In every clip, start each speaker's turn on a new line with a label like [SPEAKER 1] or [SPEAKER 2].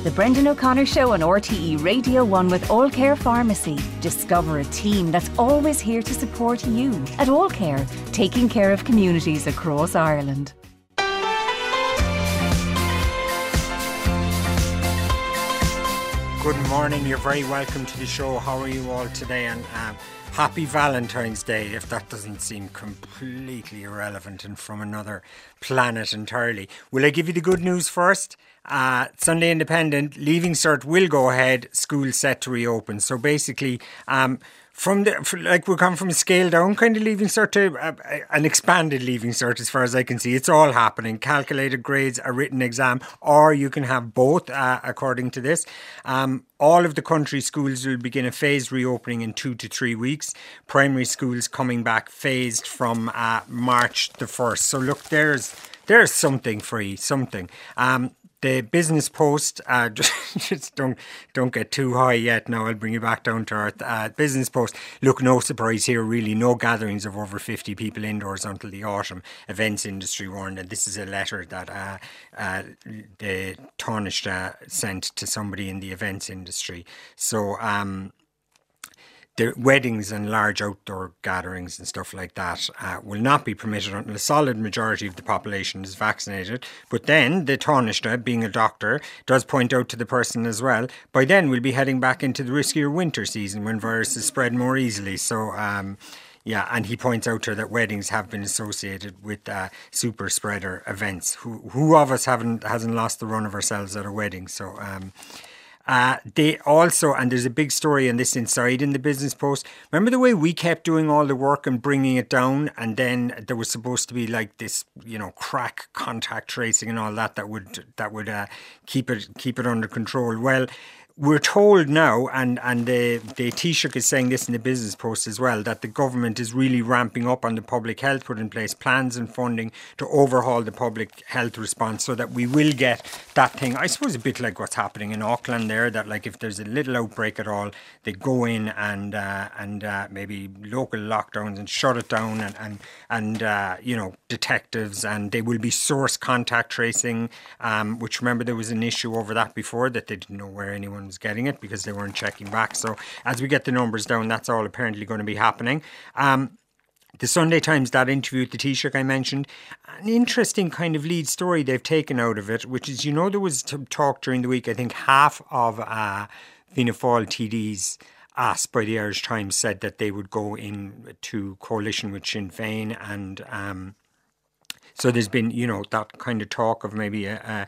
[SPEAKER 1] The Brendan O'Connor Show on RTE Radio 1 with All Care Pharmacy. Discover a team that's always here to support you. At All Care, taking care of communities across Ireland.
[SPEAKER 2] Good morning, you're very welcome to the show. How are you all today? And happy Valentine's Day, if that doesn't seem completely irrelevant and from another planet entirely. Will I give you the good news first? Sunday Independent, Leaving Cert will go ahead, school set to reopen. So basically, we're coming from a scale down kind of Leaving Cert to an expanded Leaving Cert as far as I can see. It's all happening. Calculated grades, a written exam, or you can have both according to this. All of the country schools will begin a phased reopening in 2 to 3 weeks. Primary schools coming back phased from March the 1st. So look, there's something for you, something. The Business Post, just don't get too high yet now, I'll bring you back down to earth. Business Post, look, no surprise here really, no gatherings of over 50 people indoors until the autumn. Events industry warned, and this is a letter that the Taoiseach sent to somebody in the events industry. So, the weddings and large outdoor gatherings and stuff like that will not be permitted until a solid majority of the population is vaccinated. But then the Taoiseach, being a doctor, does point out to the person as well, by then we'll be heading back into the riskier winter season when viruses spread more easily. So, yeah, and he points out to her that weddings have been associated with super spreader events. Who of us hasn't lost the run of ourselves at a wedding? So, they also, and there's a big story on this inside in the Business Post. Remember the way we kept doing all the work and bringing it down, and then there was supposed to be like this, crack contact tracing and all that would keep it under control. Well, we're told now, and the Taoiseach is saying this in the Business Post as well, that the government is really ramping up on the public health, put in place plans and funding to overhaul the public health response so that we will get that thing, I suppose a bit like what's happening in Auckland there, that like if there's a little outbreak at all, they go in and maybe local lockdowns and shut it down and detectives, and they will be source contact tracing, which remember there was an issue over that before, that they didn't know where anyone was getting it because they weren't checking back. So as we get the numbers down, that's all apparently going to be happening. The Sunday Times, that interview with the Taoiseach I mentioned, an interesting kind of lead story they've taken out of it, which is, there was talk during the week, I think half of Fianna Fáil TDs asked by the Irish Times said that they would go into coalition with Sinn Féin, and so there's been, that kind of talk of maybe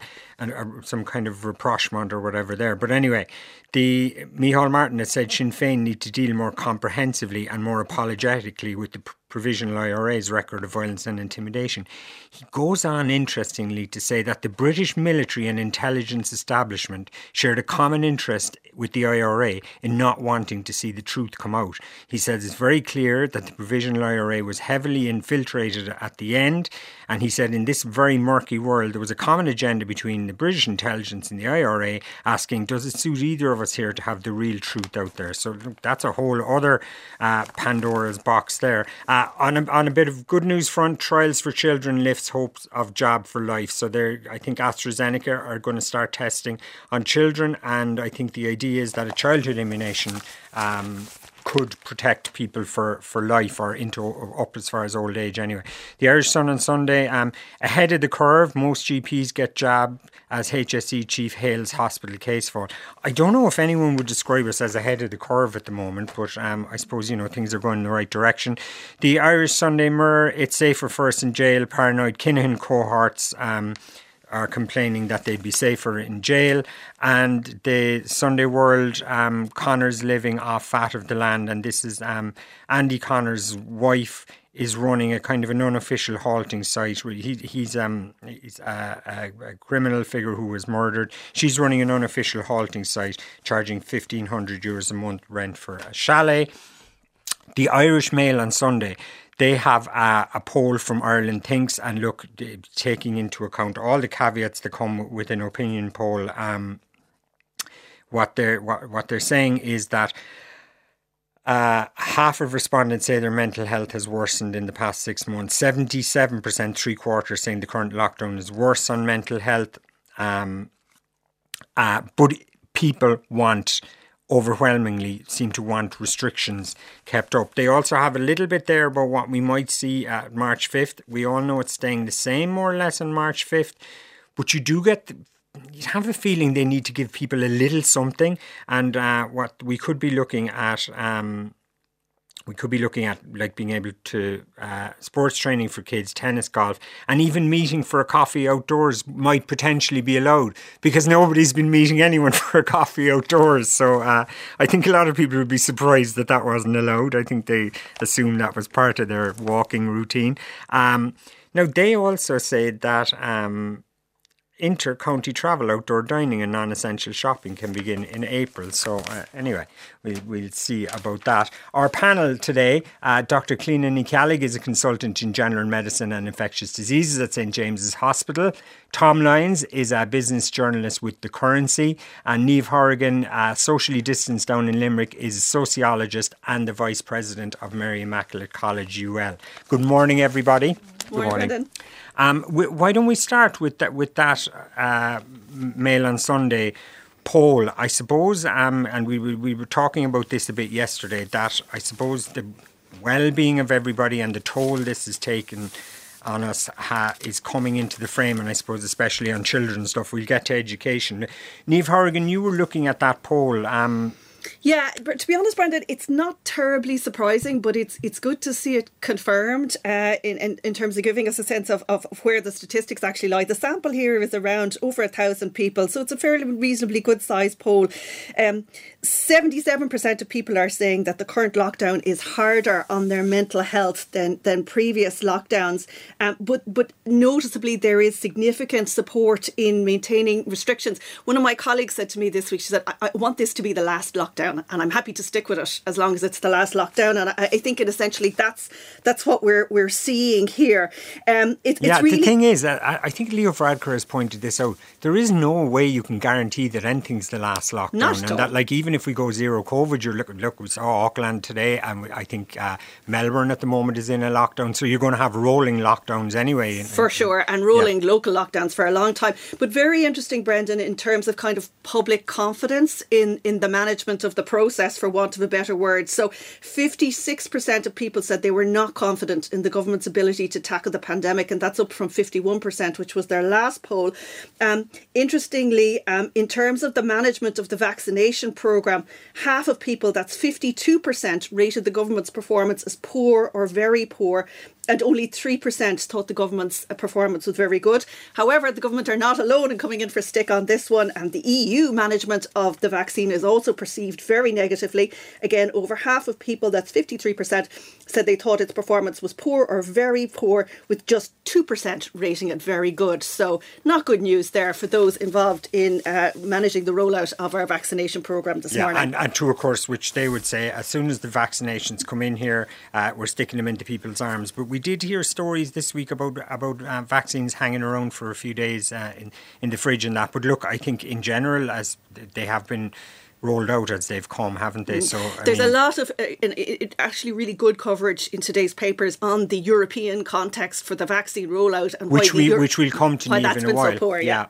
[SPEAKER 2] some kind of rapprochement or whatever there. But anyway, the Micheál Martin has said Sinn Féin need to deal more comprehensively and more apologetically with the provisional IRA's record of violence and intimidation. He goes on, interestingly, to say that the British military and intelligence establishment shared a common interest with the IRA in not wanting to see the truth come out. He says it's very clear that the provisional IRA was heavily infiltrated at the end, and he said in this very murky world there was a common agenda between the British intelligence and the IRA asking, does it suit either of us here to have the real truth out there? So that's a whole other Pandora's box there. On a bit of good news front, Trials for Children lifts hopes of jab for life. So I think AstraZeneca are going to start testing on children, and I think the idea is that a childhood immunization could protect people for life, or up as far as old age anyway. The Irish Sun on Sunday, ahead of the curve, most GPs get jabbed as HSE chief hails hospital case fall. I don't know if anyone would describe us as ahead of the curve at the moment, but I suppose, things are going in the right direction. The Irish Sunday Mirror, it's safer for us in jail. Paranoid Kinahan cohorts are complaining that they'd be safer in jail. And the Sunday World, Connor's living off fat of the land, and this is Andy Connor's wife is running a kind of an unofficial halting site. He's a criminal figure who was murdered. She's running an unofficial halting site, charging €1,500 a month rent for a chalet. The Irish Mail on Sunday, they have a poll from Ireland Thinks, and look, taking into account all the caveats that come with an opinion poll, what they're saying is that half of respondents say their mental health has worsened in the past 6 months. 77%, 3/4, saying the current lockdown is worse on mental health. But people overwhelmingly seem to want restrictions kept up. They also have a little bit there about what we might see at March 5th. We all know it's staying the same more or less on March 5th, but you have a feeling they need to give people a little something. And what we could be looking at, like being able to sports training for kids, tennis, golf, and even meeting for a coffee outdoors might potentially be allowed, because nobody's been meeting anyone for a coffee outdoors. So I think a lot of people would be surprised that wasn't allowed. I think they assumed that was part of their walking routine. Now, they also said that inter-county travel, outdoor dining and non-essential shopping can begin in April. So anyway, we'll see about that. Our panel today, Dr. Cliona Ní Cheallaigh is a consultant in general medicine and infectious diseases at St. James's Hospital. Tom Lyons is a business journalist with The Currency. And Niamh Horrigan, socially distanced down in Limerick, is a sociologist and the Vice President of Mary Immaculate College UL. Good morning, everybody.
[SPEAKER 3] Good morning.
[SPEAKER 2] Why don't we start with that Mail on Sunday poll, I suppose, and we were talking about this a bit yesterday, that I suppose the well-being of everybody and the toll this is taken on us is coming into the frame, and I suppose especially on children and stuff. We'll get to education. Niamh Horrigan, you were looking at that poll.
[SPEAKER 3] Yeah, but to be honest, Brendan, it's not terribly surprising, but it's good to see it confirmed in terms of giving us a sense of where the statistics actually lie. The sample here is around over 1,000 people, so it's a fairly reasonably good sized poll. 77% of people are saying that the current lockdown is harder on their mental health than previous lockdowns. But noticeably, there is significant support in maintaining restrictions. One of my colleagues said to me this week, she said, I want this to be the last lockdown, and I'm happy to stick with it as long as it's the last lockdown. And I think essentially that's what we're seeing here. It's really...
[SPEAKER 2] The thing is, I think Leo Varadkar has pointed this out. There is no way you can guarantee that anything's the last lockdown.
[SPEAKER 3] Not at all.
[SPEAKER 2] That, like, even if we go zero COVID, look, we saw Auckland today, and I think Melbourne at the moment is in a lockdown. So you're going to have rolling lockdowns anyway.
[SPEAKER 3] For sure, and rolling local lockdowns for a long time. But very interesting, Brendan, in terms of kind of public confidence in the management of the process, for want of a better word. So 56% of people said they were not confident in the government's ability to tackle the pandemic, and that's up from 51%, which was their last poll. Interestingly, in terms of the management of the vaccination programme, half of people, that's 52%, rated the government's performance as poor or very poor, and only 3% thought the government's performance was very good. However, the government are not alone in coming in for stick on this one, and the EU management of the vaccine is also perceived very negatively. Again, over half of people, that's 53%, said they thought its performance was poor or very poor, with just 2% rating it very good. So not good news there for those involved in managing the rollout of our vaccination programme this morning.
[SPEAKER 2] And to, of course, which they would say, as soon as the vaccinations come in here, we're sticking them into people's arms. But we did hear stories this week about vaccines hanging around for a few days in the fridge and that. But look, I think in general, as they have been rolled out as they've come, haven't they? So
[SPEAKER 3] there's a lot of actually really good coverage in today's papers on the European context for the vaccine rollout, and
[SPEAKER 2] which we'll come to in a while.
[SPEAKER 3] So poor, yeah.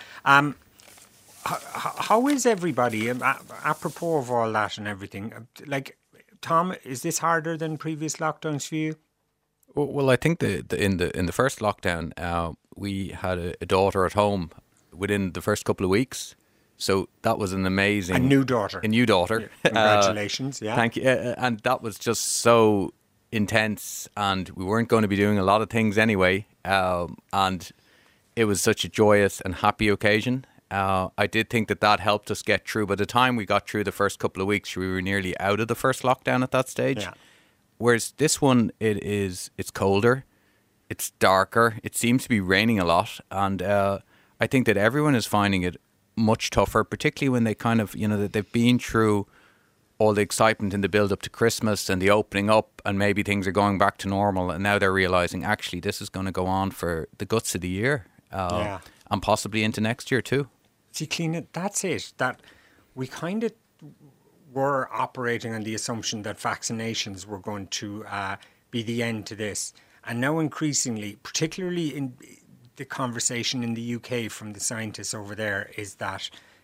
[SPEAKER 2] How is everybody? Apropos of all that and everything, like, Tom, is this harder than previous lockdowns for you?
[SPEAKER 4] Well, I think in the first lockdown, we had a daughter at home within the first couple of weeks. So that was an amazing...
[SPEAKER 2] A new daughter.
[SPEAKER 4] Yeah,
[SPEAKER 2] congratulations, yeah.
[SPEAKER 4] Thank you. And that was just so intense, and we weren't going to be doing a lot of things anyway. And it was such a joyous and happy occasion. I did think that helped us get through. By the time we got through the first couple of weeks, we were nearly out of the first lockdown at that stage. Yeah. Whereas this one, it's colder, it's darker, it seems to be raining a lot. And I think that everyone is finding it much tougher, particularly when they kind of, that they've been through all the excitement in the build up to Christmas and the opening up, and maybe things are going back to normal, and now they're realising actually this is going to go on for the guts of the year, and possibly into next year too.
[SPEAKER 2] See, Cliona, that's it. That we kind of were operating on the assumption that vaccinations were going to be the end to this, and now increasingly, particularly in the conversation in the UK from the scientists over there, is that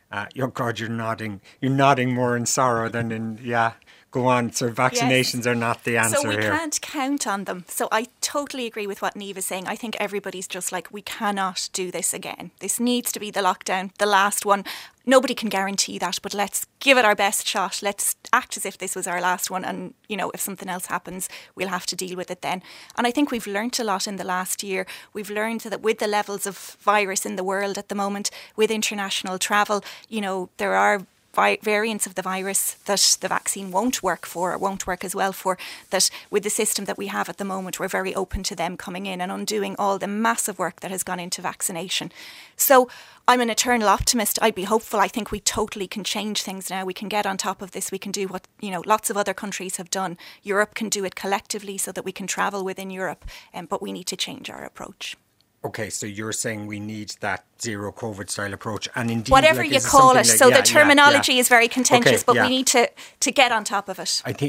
[SPEAKER 2] Oh God, you're nodding more in sorrow than in, go on. So vaccinations are not the answer
[SPEAKER 5] here. So we
[SPEAKER 2] here.
[SPEAKER 5] Can't count on them. So I totally agree with what Niamh is saying. I think everybody's just like, we cannot do this again. This needs to be the lockdown, the last one. Nobody can guarantee that, but let's give it our best shot. Let's act as if this was our last one. And, if something else happens, we'll have to deal with it then. And I think we've learnt a lot in the last year. We've learned that with the levels of virus in the world at the moment, with international travel, there are variants of the virus that the vaccine won't work for, or won't work as well for, that with the system that we have at the moment, we're very open to them coming in and undoing all the massive work that has gone into vaccination. So I'm an eternal optimist. I'd be hopeful. I think we totally can change things now. We can get on top of this. We can do what, lots of other countries have done. Europe can do it collectively so that we can travel within Europe, but we need to change our approach.
[SPEAKER 2] Okay, so you're saying we need that zero COVID style approach, and indeed,
[SPEAKER 5] whatever you call it. So the terminology is very contentious, but we need to get on top of it.
[SPEAKER 2] I think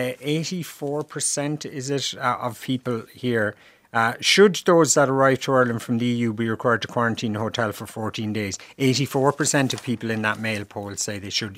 [SPEAKER 2] 84% is it of people here. Should those that arrive to Ireland from the EU be required to quarantine in a hotel for 14 days? 84% of people in that Mail poll say they should.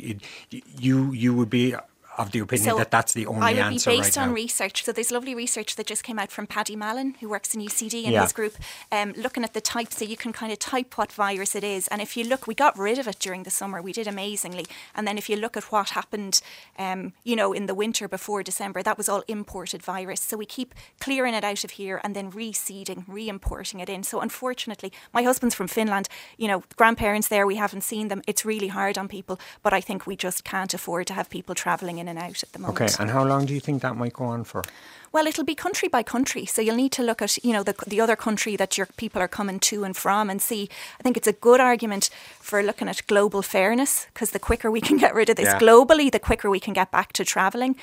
[SPEAKER 2] You would be of the opinion that that's the only answer right now?
[SPEAKER 5] I would be based on research. So there's lovely research that just came out from Paddy Mallon, who works in UCD in his group, looking at the types. So you can kind of type what virus it is. And if you look, we got rid of it during the summer. We did amazingly. And then if you look at what happened, in the winter before December, that was all imported virus. So we keep clearing it out of here and then reseeding, re-importing it in. So unfortunately, my husband's from Finland. Grandparents there, we haven't seen them. It's really hard on people. But I think we just can't afford to have people travelling in and out at the moment.
[SPEAKER 2] Okay, and how long do you think that might go on for?
[SPEAKER 5] Well, it'll be country by country. So you'll need to look at, the other country that your people are coming to and from and see. I think it's a good argument for looking at global fairness, because the quicker we can get rid of this globally, the quicker we can get back to travelling.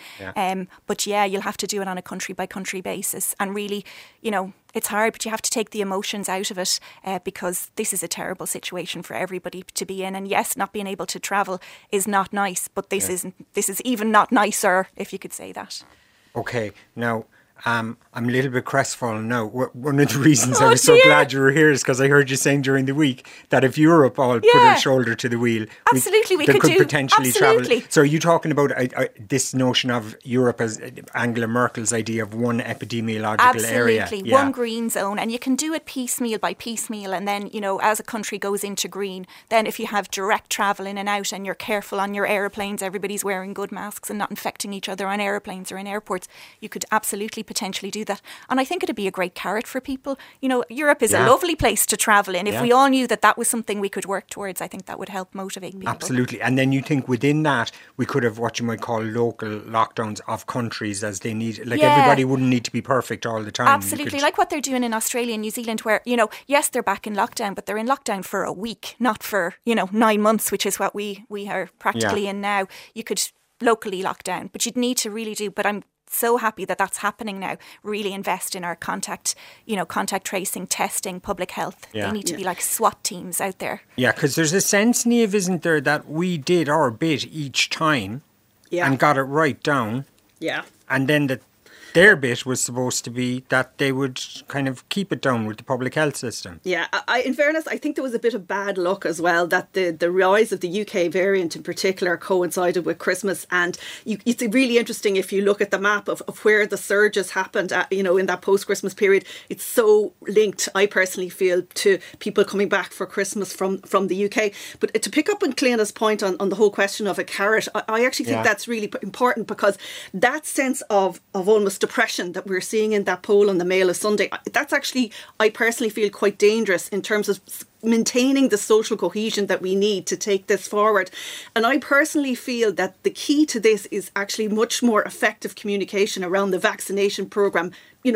[SPEAKER 5] But you'll have to do it on a country by country basis. And really, it's hard, but you have to take the emotions out of it because this is a terrible situation for everybody to be in. And yes, not being able to travel is not nice, but this is even not nicer, if you could say that.
[SPEAKER 2] Okay, now I'm a little bit crestfallen now. One of the reasons I was so glad you were here is because I heard you saying during the week that if Europe all put their shoulder to the wheel,
[SPEAKER 5] we
[SPEAKER 2] could
[SPEAKER 5] do
[SPEAKER 2] potentially travel. So are you talking about this notion of Europe as Angela Merkel's idea of one epidemiological area?
[SPEAKER 5] Absolutely, one green zone, and you can do it piecemeal by piecemeal, and then, as a country goes into green, then if you have direct travel in and out and you're careful on your aeroplanes, everybody's wearing good masks and not infecting each other on aeroplanes or in airports, you could absolutely potentially do that. And I think it'd be a great carrot for people. Europe is a lovely place to travel in. If we all knew that was something we could work towards, I think that would help motivate people.
[SPEAKER 2] Absolutely. And then you think within that, we could have what you might call local lockdowns of countries as they need. Everybody wouldn't need to be perfect all the time.
[SPEAKER 5] Absolutely. Like what they're doing in Australia and New Zealand, where, yes, they're back in lockdown, but they're in lockdown for a week, not for, 9 months, which is what we are practically in now. You could locally lock down, but you'd need to really do, but I'm so happy that that's happening now. Really invest in our contact tracing, testing, public health. They need to be like SWAT teams out there. Yeah,
[SPEAKER 2] because there's a sense, Niamh, isn't there, that we did our bit each time and got it right down.
[SPEAKER 3] Yeah.
[SPEAKER 2] And then their bit was supposed to be that they would kind of keep it down with the public health system.
[SPEAKER 3] Yeah, in fairness, I think there was a bit of bad luck as well that the rise of the UK variant in particular coincided with Christmas. And it's really interesting if you look at the map of where the surges happened, in that post-Christmas period. It's so linked, I personally feel, to people coming back for Christmas from the UK. But to pick up on Cleona's point on the whole question of a carrot, I actually think that's really important, because that sense of almost depression that we're seeing in that poll on the Mail of Sunday, that's actually, I personally feel, quite dangerous in terms of maintaining the social cohesion that we need to take this forward. And I personally feel that the key to this is actually much more effective communication around the vaccination programme,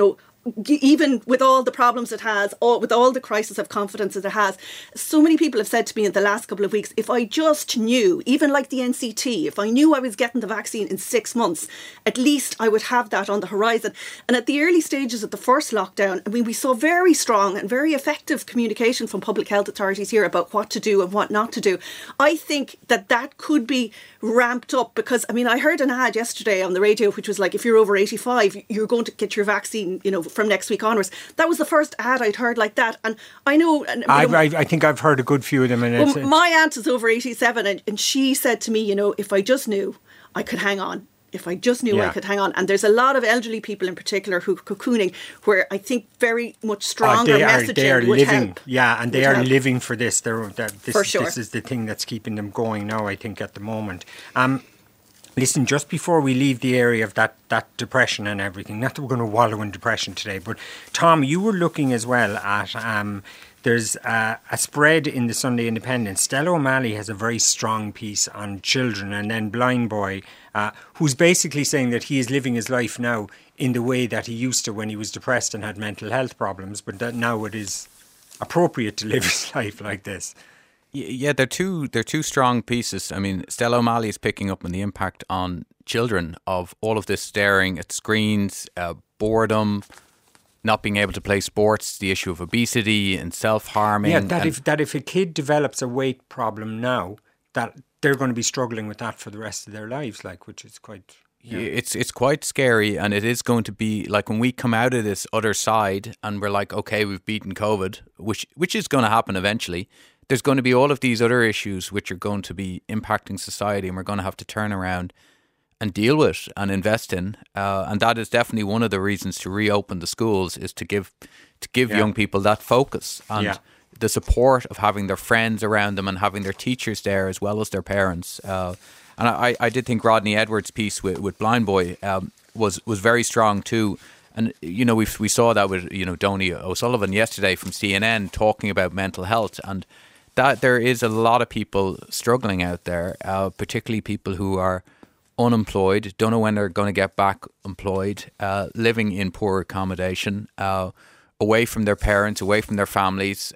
[SPEAKER 3] even with all the problems it has, with all the crisis of confidence that it has. So many people have said to me in the last couple of weeks, if I just knew, even like the NCT, if I knew I was getting the vaccine in 6 months, at least I would have that on the horizon. And at the early stages of the first lockdown, we saw very strong and very effective communication from public health authorities here about what to do and what not to do. I think that could be ramped up, because I heard an ad yesterday on the radio which was like, if you're over 85, you're going to get your vaccine, from next week onwards. That was the first ad I'd heard like that. And I know...
[SPEAKER 2] I think I've heard a good few of them. And
[SPEAKER 3] my aunt is over 87 and she said to me, if I just knew I could hang on. If I just knew I could hang on. And there's a lot of elderly people in particular who are cocooning, where I think very much stronger messaging would help.
[SPEAKER 2] Yeah, and they are living for this.
[SPEAKER 3] For sure.
[SPEAKER 2] This is the thing that's keeping them going now, I think, at the moment. Listen, just before we leave the area of that depression and everything, not that we're going to wallow in depression today, but Tom, you were looking as well at... there's a spread in the Sunday Independent. Stella O'Malley has a very strong piece on children, and then Blind Boy, who's basically saying that he is living his life now in the way that he used to when he was depressed and had mental health problems, but that now it is appropriate to live his life like this.
[SPEAKER 4] Yeah, they're two strong pieces. I mean, Stella O'Malley is picking up on the impact on children of all of this staring at screens, boredom, not being able to play sports, the issue of obesity and self-harming.
[SPEAKER 2] Yeah, that if a kid develops a weight problem now, that they're going to be struggling with that for the rest of their lives, which is quite... Yeah.
[SPEAKER 4] It's quite scary, and it is going to be like when we come out of this other side and we're like, okay, we've beaten COVID, which is going to happen eventually. There's going to be all of these other issues which are going to be impacting society, and we're going to have to turn around and deal with and invest in. And that is definitely one of the reasons to reopen the schools, is to give young people that focus and the support of having their friends around them and having their teachers there as well as their parents. And I did think Rodney Edwards' piece with Blind Boy was very strong too. And, we saw that with, Donny O'Sullivan yesterday from CNN talking about mental health, and that there is a lot of people struggling out there, particularly people who are unemployed, don't know when they're going to get back employed, living in poor accommodation, away from their parents, away from their families.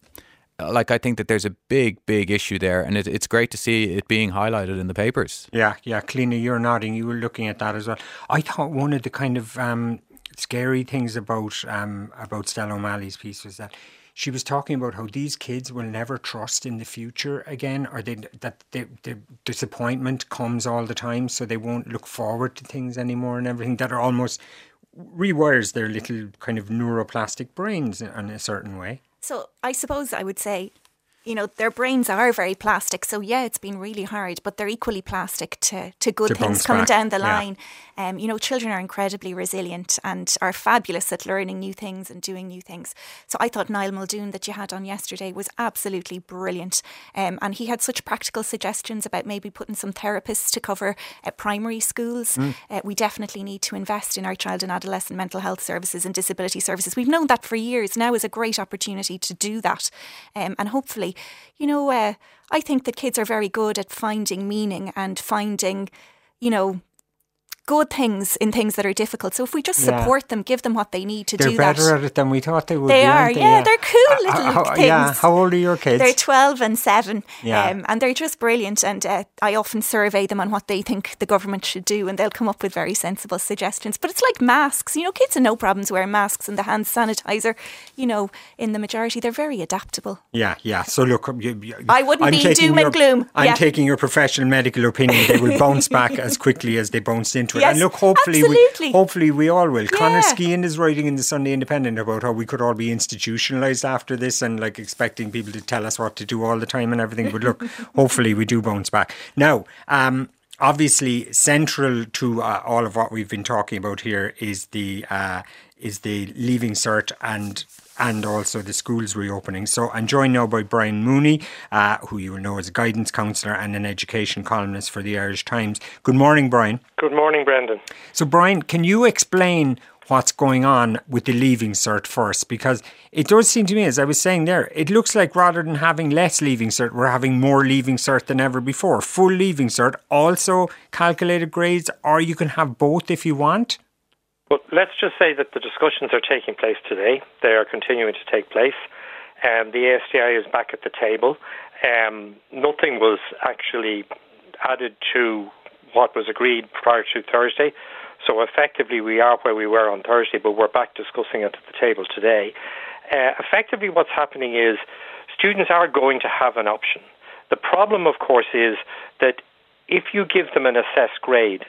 [SPEAKER 4] I think that there's a big issue there, and it's great to see it being highlighted in the papers.
[SPEAKER 2] Yeah, Cliona, you're nodding. You were looking at that as well. I thought one of the kind of scary things about Stella O'Malley's piece was that she was talking about how these kids will never trust in the future again, or that the disappointment comes all the time, so they won't look forward to things anymore and everything, that are almost rewires their little kind of neuroplastic brains in a certain way.
[SPEAKER 5] So I suppose I would say, their brains are very plastic. So yeah, it's been really hard, but they're equally plastic to good things coming down the line. Children are incredibly resilient and are fabulous at learning new things and doing new things. So I thought Niall Muldoon that you had on yesterday was absolutely brilliant. And he had such practical suggestions about maybe putting some therapists to cover primary schools. We definitely need to invest in our child and adolescent mental health services and disability services. We've known that for years. Now is a great opportunity to do that. And hopefully, I think that kids are very good at finding meaning and finding, good things in things that are difficult. So if we just support them, give them what they need to do that.
[SPEAKER 2] They're better at it than we thought they would be.
[SPEAKER 5] They are, they're cool little things.
[SPEAKER 2] Yeah, how old are your kids?
[SPEAKER 5] They're 12 and 7, and they're just brilliant. And I often survey them on what they think the government should do, and they'll come up with very sensible suggestions. But it's like masks. Kids have no problems wearing masks and the hand sanitizer. In the majority, they're very adaptable.
[SPEAKER 2] Yeah. So look,
[SPEAKER 5] I wouldn't be doom and gloom.
[SPEAKER 2] I'm taking your professional medical opinion. They will bounce back as quickly as they bounced into it.
[SPEAKER 5] Yes,
[SPEAKER 2] and look, hopefully we all will. Yeah. Conor Skehan is writing in the Sunday Independent about how we could all be institutionalised after this and expecting people to tell us what to do all the time and everything. But look, hopefully we do bounce back. Now, obviously central to all of what we've been talking about here is the Leaving Cert and also the schools reopening. So I'm joined now by Brian Mooney, who you will know as a guidance counsellor and an education columnist for the Irish Times. Good morning, Brian.
[SPEAKER 6] Good morning, Brendan.
[SPEAKER 2] So Brian, can you explain what's going on with the Leaving Cert first? Because it does seem to me, as I was saying there, it looks like rather than having less Leaving Cert, we're having more Leaving Cert than ever before. Full Leaving Cert, also calculated grades, or you can have both if you want.
[SPEAKER 6] Well, let's just say that the discussions are taking place today. They are continuing to take place. The ASTI is back at the table. Nothing was actually added to what was agreed prior to Thursday. So effectively we are where we were on Thursday, but we're back discussing it at the table today. Effectively what's happening is students are going to have an option. The problem, of course, is that if you give them an assessed grade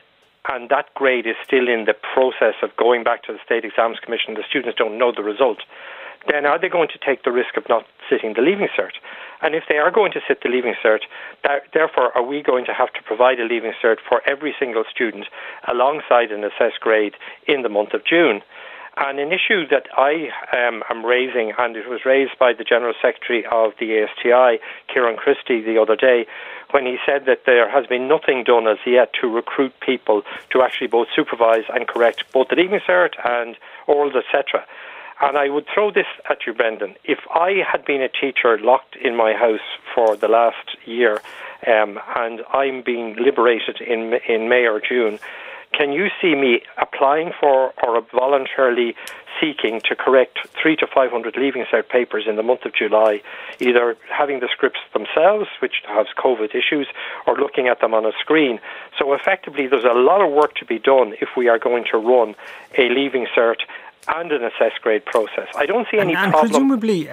[SPEAKER 6] and that grade is still in the process of going back to the State Exams Commission, the students don't know the result, then are they going to take the risk of not sitting the Leaving Cert? And if they are going to sit the Leaving Cert, therefore are we going to have to provide a Leaving Cert for every single student alongside an assessed grade in the month of June? And an issue that I am raising, and it was raised by the General Secretary of the ASTI, Kieran Christie, the other day, when he said that there has been nothing done as yet to recruit people to actually both supervise and correct both the Leaving Cert and orals, etc. And I would throw this at you, Brendan. If I had been a teacher locked in my house for the last year, and I'm being liberated in May or June, can you see me applying for or voluntarily seeking to correct 300 to 500 Leaving Cert papers in the month of July, either having the scripts themselves, which has COVID issues, or looking at them on a screen? So effectively, there's a lot of work to be done if we are going to run a Leaving Cert and an assessed grade process. I don't see any problem.
[SPEAKER 2] Presumably,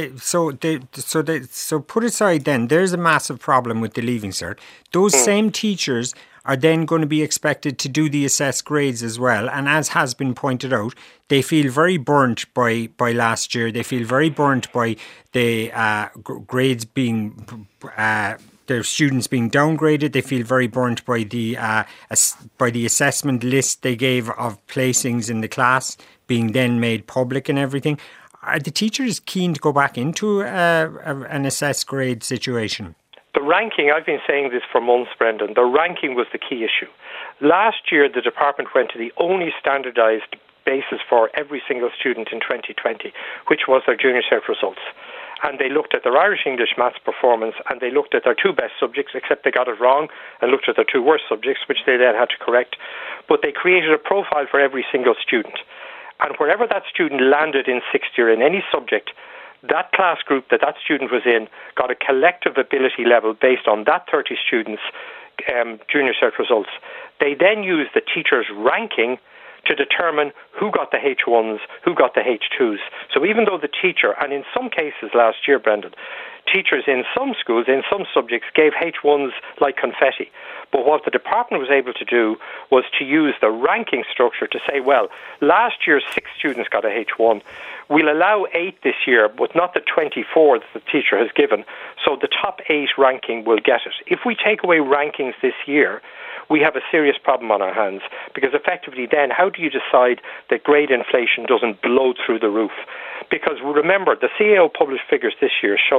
[SPEAKER 2] so put aside then, there's a massive problem with the Leaving Cert. Those same teachers are then going to be expected to do the assessed grades as well. And as has been pointed out, they feel very burnt by last year. They feel very burnt by the grades being... their students being downgraded. They feel very burnt by the assessment list they gave of placings in the class being then made public and everything. Are the teachers keen to go back into an assessed grade situation?
[SPEAKER 6] The ranking, I've been saying this for months, Brendan, the ranking was the key issue. Last year, the department went to the only standardised basis for every single student in 2020, which was their junior cert results. And they looked at their Irish, English, Maths performance, and they looked at their two best subjects, except they got it wrong, and looked at their two worst subjects, which they then had to correct. But they created a profile for every single student. And wherever that student landed in sixth year in any subject, that class group that student was in got a collective ability level based on that 30 students' junior cert results. They then used the teacher's ranking to determine who got the H1s, who got the H2s. So even though the teacher, and in some cases last year, Brendan, teachers in some schools, in some subjects, gave H1s like confetti. But what the department was able to do was to use the ranking structure to say, well, last year 6 students got a H1. We'll allow 8 this year, but not the 24 that the teacher has given. So the top 8 ranking will get it. If we take away rankings this year, we have a serious problem on our hands, because effectively then how do you decide that grade inflation doesn't blow through the roof? Because remember, the CAO published figures this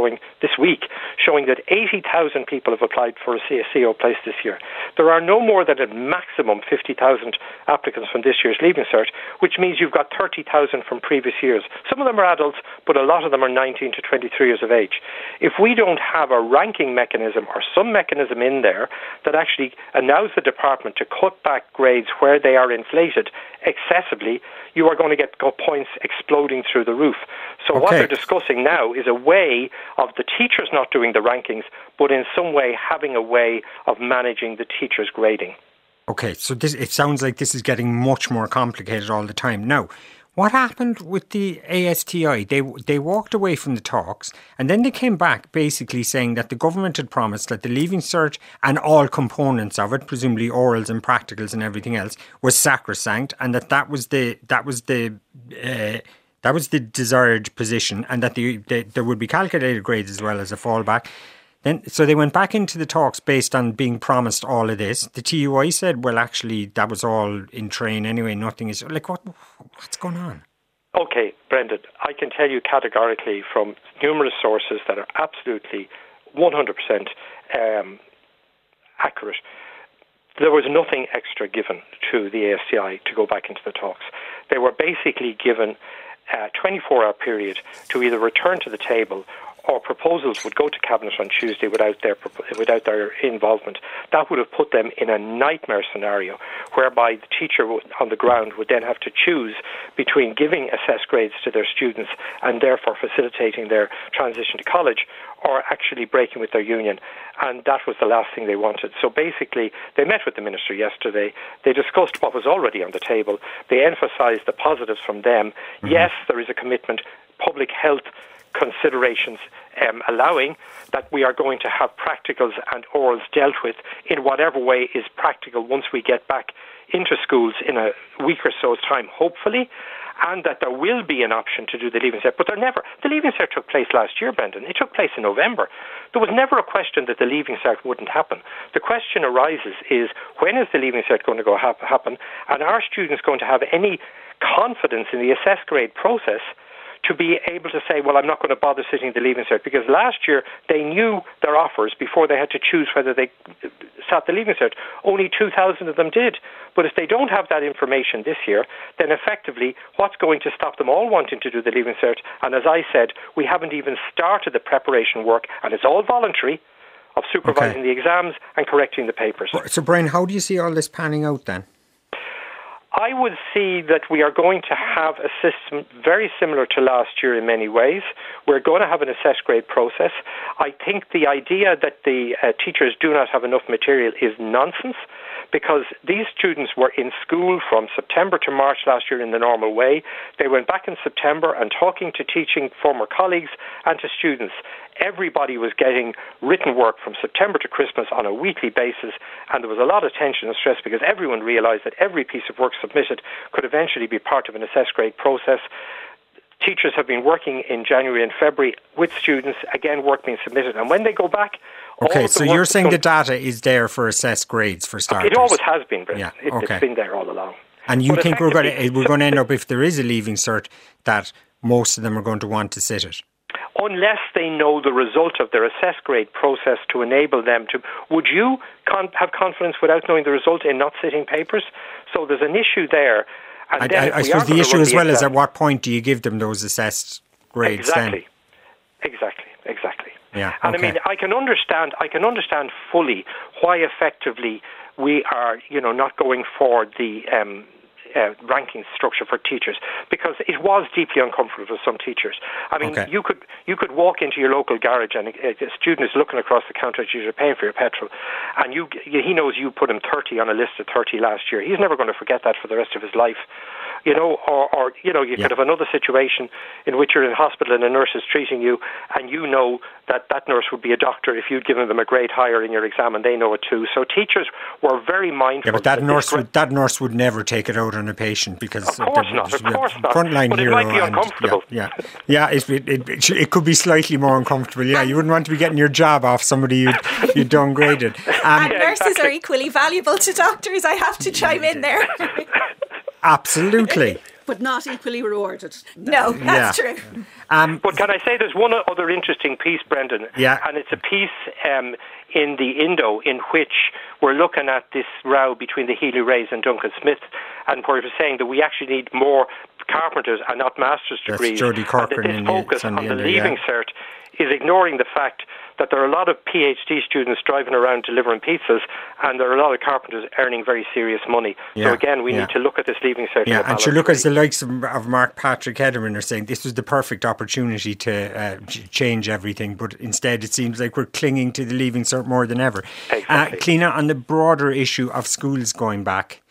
[SPEAKER 6] week showing that 80,000 people have applied for a CAO place this year. There are no more than a maximum 50,000 applicants from this year's Leaving Cert, which means you've got 30,000 from previous years. Some of them are adults, but a lot of them are 19 to 23 years of age. If we don't have a ranking mechanism or some mechanism in there that actually allows the department to cut back grades where they are inflated excessively, you are going to get points exploding through the roof. So what they're discussing now is a way of the teachers not doing the rankings, but in some way having a way of managing the teachers' grading.
[SPEAKER 2] Okay, so it sounds like this is getting much more complicated all the time. Now, what happened with the ASTI? They walked away from the talks, and then they came back basically saying that the government had promised that the Leaving Cert and all components of it, presumably orals and practicals and everything else, was sacrosanct, and that was the desired position, and that there would be calculated grades as well as a fallback. So they went back into the talks based on being promised all of this. The TUI said, well, actually, that was all in train anyway. Nothing is... Like, what's going on?
[SPEAKER 6] Okay, Brendan, I can tell you categorically from numerous sources that are absolutely 100% accurate. There was nothing extra given to the ASTI to go back into the talks. They were basically given a 24-hour period to either return to the table or proposals would go to Cabinet on Tuesday without their involvement. That would have put them in a nightmare scenario whereby the teacher on the ground would then have to choose between giving assessed grades to their students and therefore facilitating their transition to college, or actually breaking with their union. And that was the last thing they wanted. So basically, they met with the Minister yesterday. They discussed what was already on the table. They emphasised the positives from them. Mm-hmm. Yes, there is a commitment. Public health considerations allowing, that we are going to have practicals and orals dealt with in whatever way is practical once we get back into schools in a week or so's time, hopefully, and that there will be an option to do the Leaving Cert. But the Leaving Cert took place last year, Brendan. It took place in November. There was never a question that the Leaving Cert wouldn't happen. The question arises is, when is the Leaving Cert going to happen, and are students going to have any confidence in the assess grade process to be able to say, well, I'm not going to bother sitting the Leaving Cert? Because last year they knew their offers before they had to choose whether they sat the Leaving Cert. Only 2,000 of them did. But if they don't have that information this year, then effectively what's going to stop them all wanting to do the Leaving Cert? And as I said, we haven't even started the preparation work, and it's all voluntary, of supervising the exams and correcting the papers.
[SPEAKER 2] So, Brian, how do you see all this panning out then?
[SPEAKER 6] I would see that we are going to have a system very similar to last year in many ways. We're going to have an assess grade process. I think the idea that the teachers do not have enough material is nonsense, because these students were in school from September to March last year in the normal way. They went back in September, and talking to teaching former colleagues and to students, everybody was getting written work from September to Christmas on a weekly basis, and there was a lot of tension and stress because everyone realised that every piece of work submitted could eventually be part of an assess grade process. Teachers have been working in January and February with students, again, work being submitted, and when they go back...
[SPEAKER 2] Okay, so you're saying the data is there for assessed grades for starters?
[SPEAKER 6] It always has been, Brendan.
[SPEAKER 2] Yeah, okay.
[SPEAKER 6] It's been there all along.
[SPEAKER 2] And you think we're going to end up, if there is a Leaving Cert, that most of them are going to want to sit it?
[SPEAKER 6] Unless they know the result of their assess grade process to enable them to... Would you have confidence without knowing the result in not sitting papers? So there's an issue there. And
[SPEAKER 2] I suppose the issue as well is, at what point do you give them those assessed grades then?
[SPEAKER 6] Exactly.
[SPEAKER 2] Yeah,
[SPEAKER 6] and
[SPEAKER 2] okay.
[SPEAKER 6] I mean, I can understand fully why effectively we are, not going for the ranking structure for teachers, because it was deeply uncomfortable for some teachers. I mean, you could walk into your local garage and a student is looking across the counter at you, you're paying for your petrol, and he knows you put him 30 on a list of 30 last year. He's never going to forget that for the rest of his life. You could have another situation in which you're in hospital and a nurse is treating you, and you know that nurse would be a doctor if you'd given them a grade higher in your exam, and they know it too. So teachers were very mindful.
[SPEAKER 2] Yeah, but that nurse would never take it out on a patient, because
[SPEAKER 6] of course not.
[SPEAKER 2] Frontline
[SPEAKER 6] but
[SPEAKER 2] hero.
[SPEAKER 6] It might be uncomfortable.
[SPEAKER 2] It could be slightly more uncomfortable. Yeah, you wouldn't want to be getting your job off somebody you'd downgraded.
[SPEAKER 5] And nurses are equally valuable to doctors. I have to chime in there.
[SPEAKER 2] Absolutely.
[SPEAKER 3] But not equally rewarded.
[SPEAKER 5] No, that's true.
[SPEAKER 6] But can I say there's one other interesting piece, Brendan?
[SPEAKER 2] Yeah.
[SPEAKER 6] And it's a piece in the Indo in which we're looking at this row between the Healy-Raes and Duncan Smith, and where we're saying that we actually need more carpenters and not master's degrees.
[SPEAKER 2] That's Jodie Corcoran.
[SPEAKER 6] And that this focus on the Leaving Cert is ignoring the fact that there are a lot of PhD students driving around delivering pizzas, and there are a lot of carpenters earning very serious money. So again, we need to look at this Leaving Cert.
[SPEAKER 2] Yeah, and look, as the likes of Mark Patrick Hederman are saying, this was the perfect opportunity to change everything, but instead it seems like we're clinging to the Leaving Cert more than ever.
[SPEAKER 6] Exactly.
[SPEAKER 2] Cliona, on the broader issue of schools going back,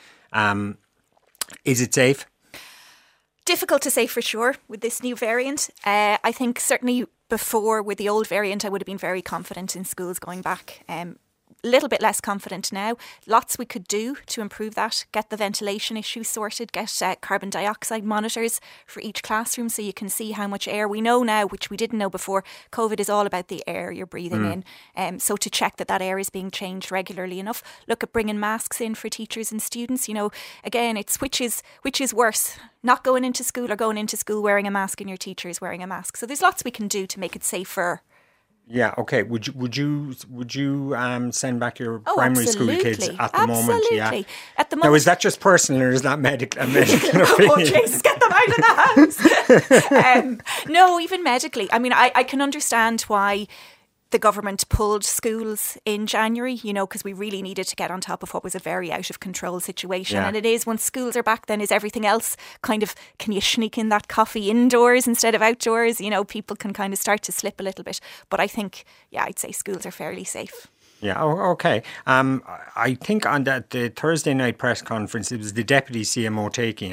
[SPEAKER 2] is it safe?
[SPEAKER 5] Difficult to say for sure with this new variant. I think certainly before, with the old variant, I would have been very confident in schools going back. A little bit less confident now. Lots we could do to improve that. Get the ventilation issue sorted. Get carbon dioxide monitors for each classroom so you can see how much air. We know now, which we didn't know before, COVID is all about the air you're breathing in. So to check that air is being changed regularly enough. Look at bringing masks in for teachers and students. Again, it's which is worse, not going into school or going into school wearing a mask and your teacher is wearing a mask. So there's lots we can do to make it safer.
[SPEAKER 2] Yeah, okay. Would you send back your primary school kids at the moment? Yeah.
[SPEAKER 5] At the moment.
[SPEAKER 2] Now, is that just personal or is that medical opinion?
[SPEAKER 5] Oh, Jesus, get them out of the house. No, even medically. I mean, I can understand why the government pulled schools in January, because we really needed to get on top of what was a very out of control situation. Yeah. And it is, once schools are back, then is everything else kind of, can you sneak in that coffee indoors instead of outdoors? People can kind of start to slip a little bit. But I think, I'd say schools are fairly safe.
[SPEAKER 2] Yeah, okay. I think on the Thursday night press conference, it was the Deputy CMO taking it.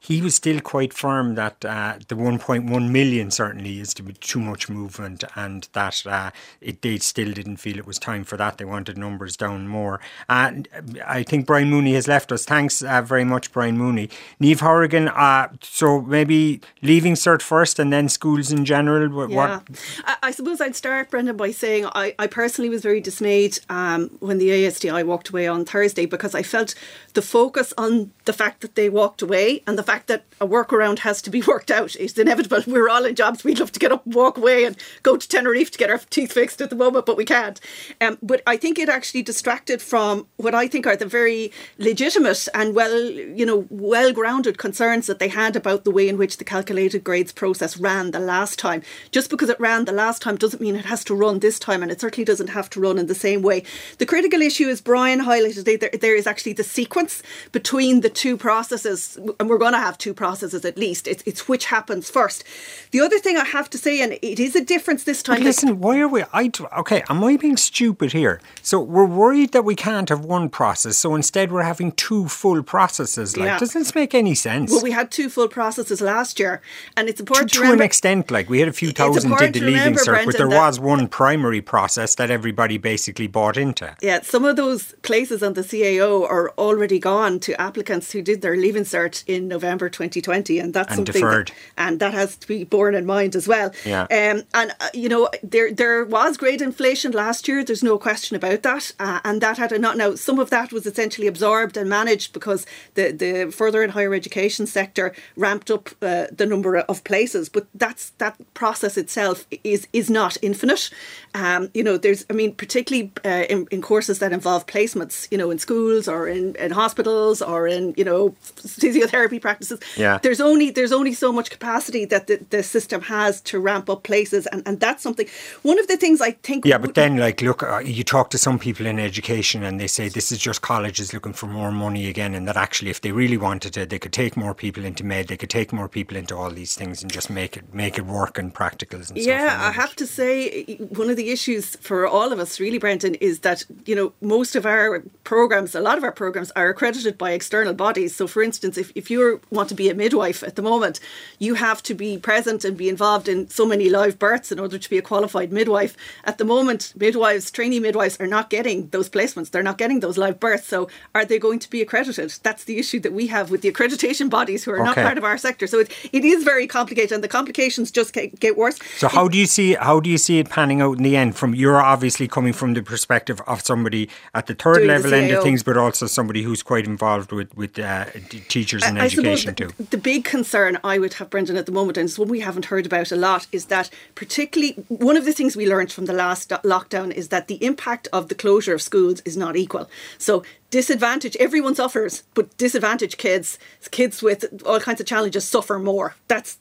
[SPEAKER 2] he was still quite firm that the 1.1 million certainly is to be too much movement, and that they still didn't feel it was time for that. They wanted numbers down more. And I think Brian Mooney has left us. Thanks very much, Brian Mooney. Niamh Horrigan, so maybe Leaving Cert first and then schools in general.
[SPEAKER 3] Yeah. I suppose I'd start, Brendan, by saying I personally was very dismayed when the ASDI walked away on Thursday, because I felt the focus on the fact that they walked away and the fact that a workaround has to be worked out is inevitable. We're all in jobs. We'd love to get up and walk away and go to Tenerife to get our teeth fixed at the moment, but we can't. But I think it actually distracted from what I think are the very legitimate and well-grounded concerns that they had about the way in which the calculated grades process ran the last time. Just because it ran the last time doesn't mean it has to run this time, and it certainly doesn't have to run in the same way. The critical issue, as Brian highlighted, there is actually the sequence between the two processes, and we're going to have two processes at least. It's which happens first. The other thing I have to say, and it is a difference this time.
[SPEAKER 2] But listen, why are we? Am I being stupid here? So we're worried that we can't have one process, so instead we're having two full processes. Doesn't this make any sense?
[SPEAKER 3] Well, we had two full processes last year, and it's important to
[SPEAKER 2] remember. To an extent, we had a few thousand did the Leaving Cert, but there was one primary process that everybody basically bought into.
[SPEAKER 3] Yeah, some of those places on the CAO are already gone to applicants who did their Leaving Cert in November 2020, and that's something
[SPEAKER 2] deferred.
[SPEAKER 3] And that has to be borne in mind as well.
[SPEAKER 2] Yeah.
[SPEAKER 3] There was grade inflation last year. There's no question about that, and that had now some of that was essentially absorbed and managed because the further and higher education sector ramped up the number of places, but that process itself is not infinite. Particularly in courses that involve placements, in schools or in hospitals or in physiotherapy practices.
[SPEAKER 2] Yeah.
[SPEAKER 3] There's only so much capacity that the system has to ramp up places, and that's something. One of the things I think.
[SPEAKER 2] Yeah, but then look, you talk to some people in education and they say this is just colleges looking for more money again, and that actually if they really wanted to, they could take more people into med, they could take more people into all these things and just make it work in practicals and stuff.
[SPEAKER 3] Yeah, I have to say one of the issues for all of us really, Brendan, is that most of our programs, a lot of our programs are accredited by external bodies. So for instance, if you want to be a midwife at the moment, you have to be present and be involved in so many live births in order to be a qualified midwife. At the moment, trainee midwives are not getting those placements. They're not getting those live births. So are they going to be accredited? That's the issue that we have with the accreditation bodies who are not part of our sector. So it is very complicated, and the complications just get worse.
[SPEAKER 2] So how do you see it panning out in the end? You're obviously coming from the perspective of somebody at the third level end of things, but also somebody who's quite involved with teachers and education too.
[SPEAKER 3] The big concern I would have, Brendan, at the moment, and it's one we haven't heard about a lot, is that particularly one of the things we learned from the last lockdown is that the impact of the closure of schools is not equal. So disadvantage, everyone suffers, but disadvantaged kids with all kinds of challenges suffer more.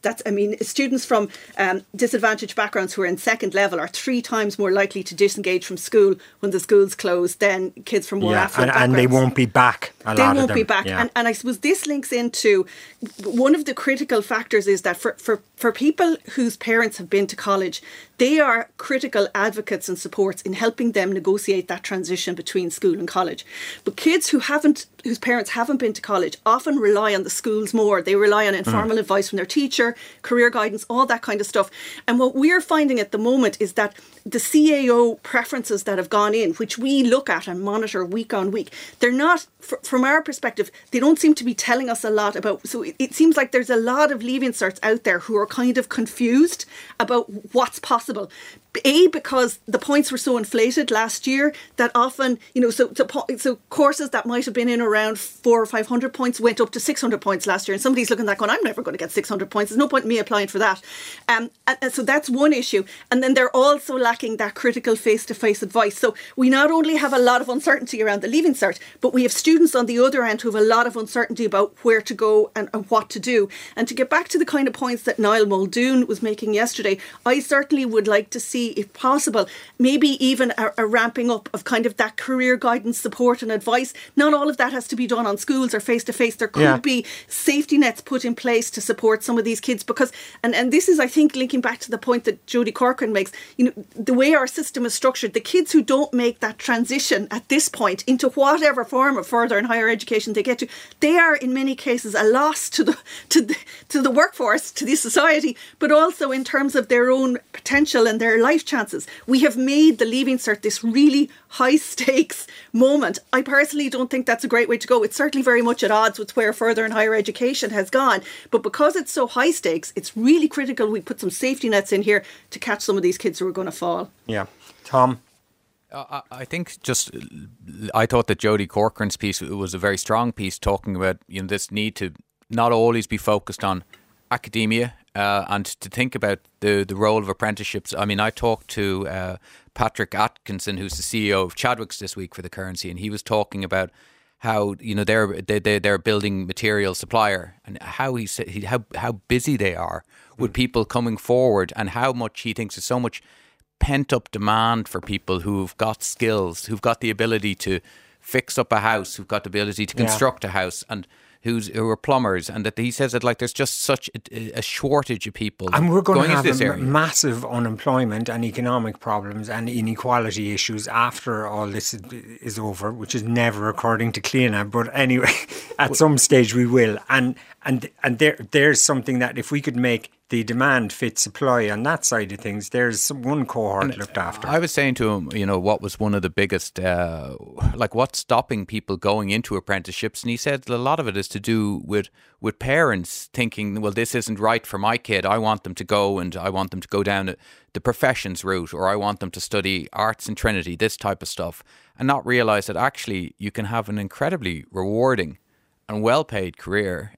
[SPEAKER 3] Students from disadvantaged backgrounds who are in second level are 3 times more likely to disengage from school when the schools close than kids from more affluent backgrounds.
[SPEAKER 2] And they won't be back.
[SPEAKER 3] They won't be back. Yeah. And I suppose this links into one of the critical factors is that for people whose parents have been to college, they are critical advocates and supports in helping them negotiate that transition between school and college. But kids whose parents haven't been to college often rely on the schools more. They rely on informal advice from their teacher, career guidance, all that kind of stuff. And what we're finding at the moment is that the CAO preferences that have gone in, which we look at and monitor week on week, they're not, from our perspective, they don't seem to be telling us a lot about. So it seems like there's a lot of Leaving Certs out there who are kind of confused about what's possible. Because the points were so inflated last year that often, so courses that might have been in around 400 or 500 points went up to 600 points last year. And somebody's looking at that going, I'm never going to get 600 points. There's no point in me applying for that. And so that's one issue. And then they're also lacking that critical face-to-face advice. So we not only have a lot of uncertainty around the Leaving Cert, but we have students on the other end who have a lot of uncertainty about where to go and what to do. And to get back to the kind of points that Niall Muldoon was making yesterday, I certainly would like to see see, if possible, maybe even a ramping up of kind of that career guidance, support and advice. Not all of that has to be done on schools or face-to-face. There could be safety nets put in place to support some of these kids, because, and this is, I think, linking back to the point that Jodie Corcoran makes, the way our system is structured, the kids who don't make that transition at this point into whatever form of further and higher education they get to, they are in many cases a loss to the workforce, to the society, but also in terms of their own potential and their life chances. We have made the Leaving Cert this really high stakes moment. I personally don't think that's a great way to go. It's certainly very much at odds with where further and higher education has gone. But because it's so high stakes, it's really critical we put some safety nets in here to catch some of these kids who are going to fall.
[SPEAKER 2] Yeah. Tom?
[SPEAKER 4] I think I thought that Jodie Corcoran's piece was a very strong piece, talking about this need to not always be focused on academia and to think about the role of apprenticeships. I mean, I talked to Patrick Atkinson, who's the CEO of Chadwick's this week for the Currency, and he was talking about how they're building material supplier, and how he said how busy they are with people coming forward, and how much he thinks is so much pent-up demand for people who've got skills, who've got the ability to fix up a house, who've got the ability to construct a house, and who are plumbers, and that he says that there's just such a shortage of people.
[SPEAKER 2] And we're going to have
[SPEAKER 4] this area.
[SPEAKER 2] Massive unemployment and economic problems and inequality issues after all this is over, which is never according to Cliona. But anyway, at some stage we will. And there's something that if we could make the demand fit supply on that side of things, there's one cohort looked after.
[SPEAKER 4] I was saying to him, what was one of the biggest, what's stopping people going into apprenticeships? And he said a lot of it is to do with parents thinking, well, this isn't right for my kid. I want them to go, and I want them to go down the professions route, or I want them to study arts in Trinity, this type of stuff, and not realise that actually you can have an incredibly rewarding and well-paid career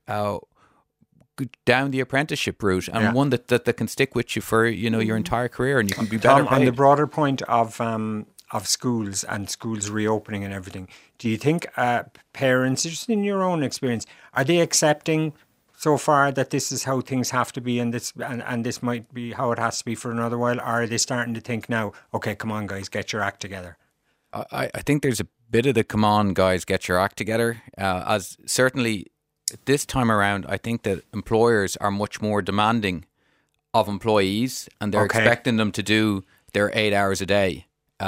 [SPEAKER 4] down the apprenticeship route, and one that can stick with you for your entire career, and you can be better paid.
[SPEAKER 2] On the broader point of schools and schools reopening and everything, do you think parents, just in your own experience, are they accepting so far that this is how things have to be, and this might be how it has to be for another while? Or are they starting to think now, okay, come on guys, get your act together?
[SPEAKER 4] I think there's a bit of the come on guys, get your act together, as certainly this time around, I think that employers are much more demanding of employees, and they're expecting them to do their 8 hours a day.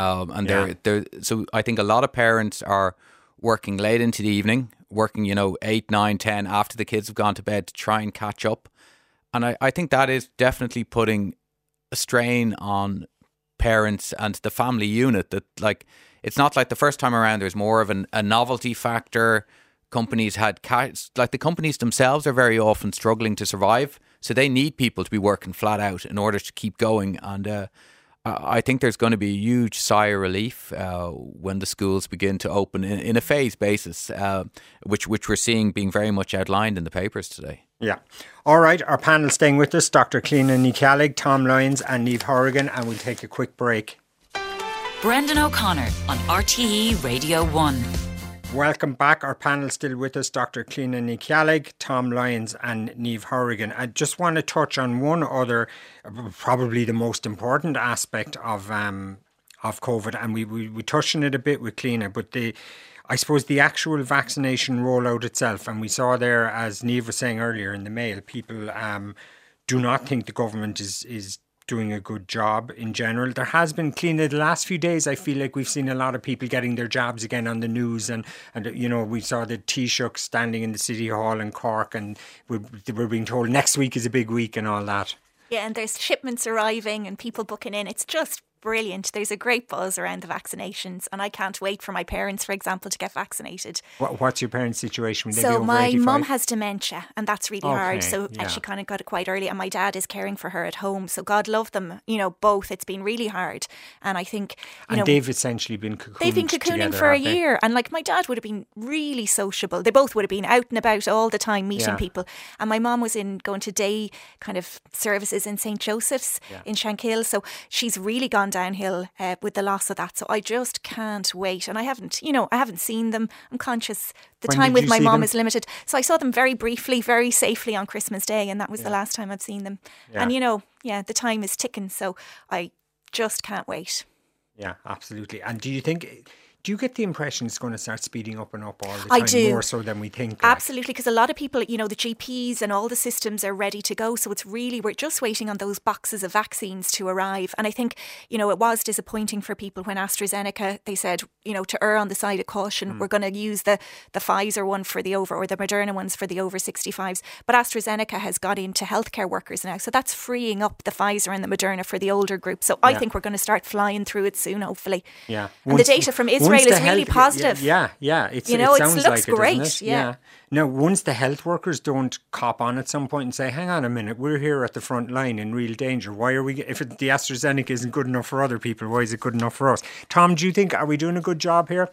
[SPEAKER 4] So I think a lot of parents are working late into the evening, working 8, 9, 10 after the kids have gone to bed to try and catch up. And I think that is definitely putting a strain on parents and the family unit. That it's not like the first time around. There's more of a novelty factor. Companies had the companies themselves are very often struggling to survive, so they need people to be working flat out in order to keep going. And I think there's going to be a huge sigh of relief when the schools begin to open in a phased basis, which we're seeing being very much outlined in the papers today.
[SPEAKER 2] Yeah. All right, our panel staying with us, Dr. Cliona Ní Cheallaigh, Tom Lyons and Niamh Horrigan, and we'll take a quick break.
[SPEAKER 7] Brendan O'Connor on RTE Radio 1.
[SPEAKER 2] Welcome back. Our panel still with us, Dr. Cliona Ní Cheallaigh, Tom Lyons and Niamh Horrigan. I just want to touch on one other, probably the most important aspect of COVID, and we touched on it a bit with Cliona, but I suppose the actual vaccination rollout itself, and we saw there, as Niamh was saying earlier in the Mail, people do not think the government is doing a good job in general. There has been, Cliona, the last few days, I feel like we've seen a lot of people getting their jabs again on the news, and we saw the Taoiseach standing in the City Hall in Cork, and we're being told next week is a big week and all that.
[SPEAKER 5] Yeah, and there's shipments arriving and people booking in. It's just brilliant. There's a great buzz around the vaccinations, and I can't wait for my parents, for example, to get vaccinated.
[SPEAKER 2] What's your parents' situation? Would they be
[SPEAKER 5] So
[SPEAKER 2] over
[SPEAKER 5] my
[SPEAKER 2] 85?
[SPEAKER 5] mum has dementia, and that's really hard. So
[SPEAKER 2] yeah.
[SPEAKER 5] she kind of got it quite early, and my dad is caring for her at home. So God love them, both. It's been really hard, and I think
[SPEAKER 2] they've essentially been cocooning.
[SPEAKER 5] They've been cocooning
[SPEAKER 2] together,
[SPEAKER 5] for a year, and my dad would have been really sociable. They both would have been out and about all the time, meeting people. And my mum was going to day kind of services in St. Joseph's in Shankill. So she's really gone downhill with the loss of that. So I just can't wait. And I haven't seen them. I'm conscious the time with my mum is limited. So I saw them very briefly, very safely on Christmas Day, and that was the last time I've seen them. Yeah. And the time is ticking. So I Just can't wait.
[SPEAKER 2] Yeah, absolutely. And do you get the impression it's going to start speeding up and up all the time?
[SPEAKER 5] I do.
[SPEAKER 2] More so than we think.
[SPEAKER 5] Absolutely, because a lot of people, the GPs and all the systems are ready to go. So it's really, we're just waiting on those boxes of vaccines to arrive. And I think, it was disappointing for people when AstraZeneca, they said, to err on the side of caution, we're going to use the Pfizer one for the or the Moderna ones for the over 65s. But AstraZeneca has got into healthcare workers now. So that's freeing up the Pfizer and the Moderna for the older group. So I think we're going to start flying through it soon, hopefully.
[SPEAKER 2] Yeah.
[SPEAKER 5] And the data from Israel is really positive.
[SPEAKER 2] Yeah. It
[SPEAKER 5] looks
[SPEAKER 2] like
[SPEAKER 5] great.
[SPEAKER 2] It, yeah. Now, once the health workers don't cop on at some point and say, hang on a minute, we're here at the front line in real danger. Why are we, if the AstraZeneca isn't good enough for other people, why is it good enough for us? Tom, do you think, are we doing a good job here?